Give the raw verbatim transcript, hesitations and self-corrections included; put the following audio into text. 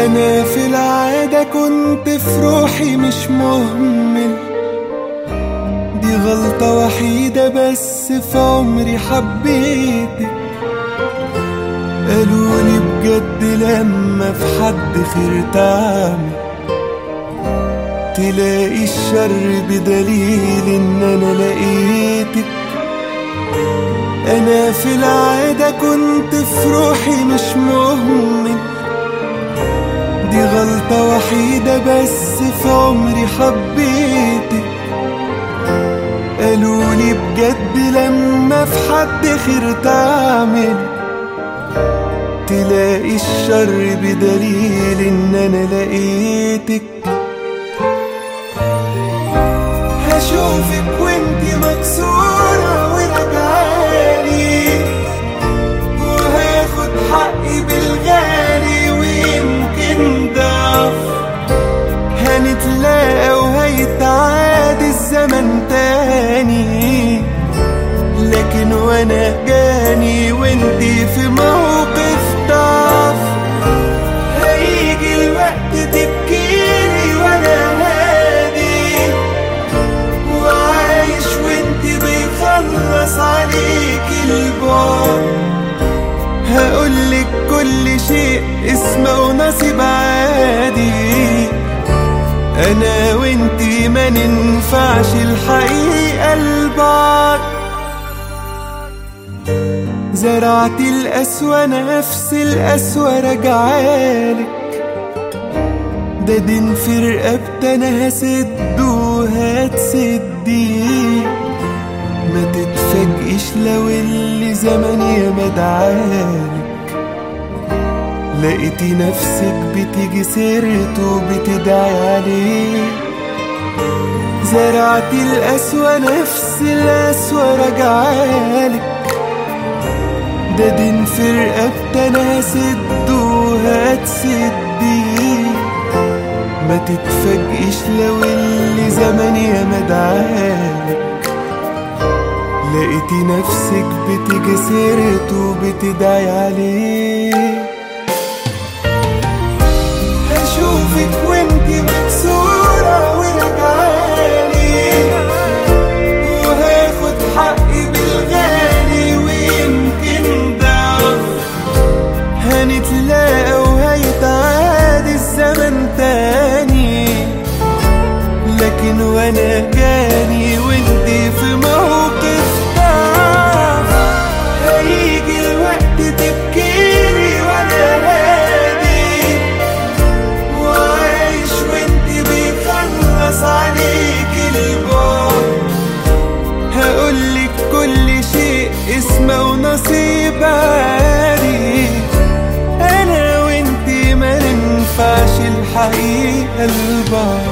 أنا في العادة كنت في روحي مش مهمل، دي غلطة وحيدة بس في عمري حبيتك. قالولي بجد لما في حد خير تعمل، تلاقي الشر بدليل ان انا لقيتك. انا في العادة كنت في روحي مش مهمل، دي غلطة وحيدة بس في عمري حبيتك. قالولي بجد لما في حد خير تعمل، تلاقي الشر بدليل ان انا لقيتك. هشوفك وانتي مكسورة وراجعالي، وهاخد حقي بالغالي ويمكن ضعف. هنتلاقى وهيتعاد الزمن تاني، لكن وانا جاني وانتي في موقف ضعف. هيجي الوقت تبكيلي وانا هادي، وعايش وانتي بيخلص عليكي البعد. هقولك كل شيء اسمه ونصيب عادي، انا وانتي ما ننفعش الحقيقة لبعض. زرعت القسوة نفس القسوة رجعالك، ده دين في رقبتي انا هسد وهتسدي. ما تتفاجئش لو اللي زمان ياما دعالك، لقيتي نفسك بتيجي سيرته وبتدعي عليه. زرعت القسوة نفس القسوة رجعالك، ده دين في رقبتي انا هسد وهتسدي. ما تتفاجئش لو اللي زمان ياما دعالك، لقيتي نفسك بتيجي سيرته وبتدعي عليه. هشوفك وانتي مكسورة وراجعالي، وهاخد حقي بالغالي ويمكن ضعف. هنتلاقى وهيتعاد الزمن تاني، لكن وانا جاني وانتي في موقف ضعف. هيجي الوقت تبكيلي وانا هادي، وعايش وانتي بيخلص عليكي البعد. هقولك كل شيء اسمه ونصيب عادي، انا وانتي ما ننفعش الحقيقة لبعض.